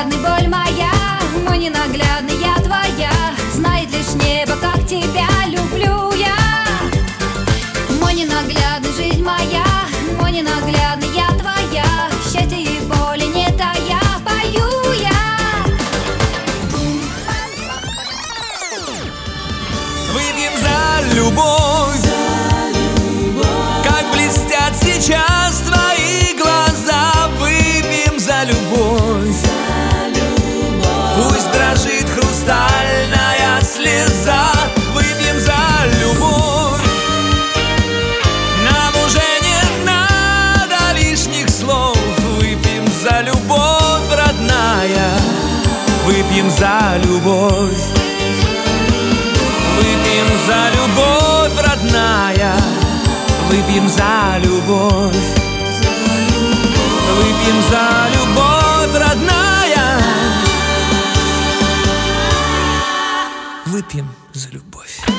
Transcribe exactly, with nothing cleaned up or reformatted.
ненаглядный, боль моя, мой ненаглядный, я твоя. Знает лишь небо, как тебя люблю я. Мой ненаглядный, жизнь моя, мой ненаглядный, я твоя. Счастье и боли не тая, пою я. Выпьем за любовь, как блестят сейчас твои глаза. Выпьем за любовь, пусть дрожит хрустальная слеза. Выпьем за любовь, нам уже не надо лишних слов. Выпьем за любовь, родная, выпьем за любовь. Выпьем за любовь, родная, выпьем за любовь. Выпьем за любовь, родная, выпьем за любовь.